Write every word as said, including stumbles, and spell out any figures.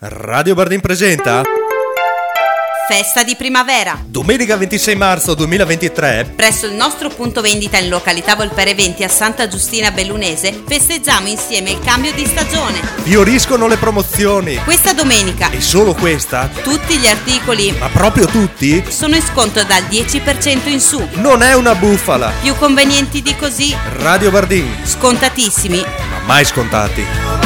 Radio Bardin presenta Festa di primavera. domenica ventisei marzo duemilaventitré. Presso il nostro punto vendita in località Volpere venti a Santa Giustina Bellunese festeggiamo insieme il cambio di stagione. Fioriscono le promozioni. Questa domenica E solo questa? tutti gli articoli Ma proprio tutti? sono in sconto dal dieci per cento in su. Non è una bufala. Più convenienti di così, Radio Bardin, scontatissimi. ma mai scontati.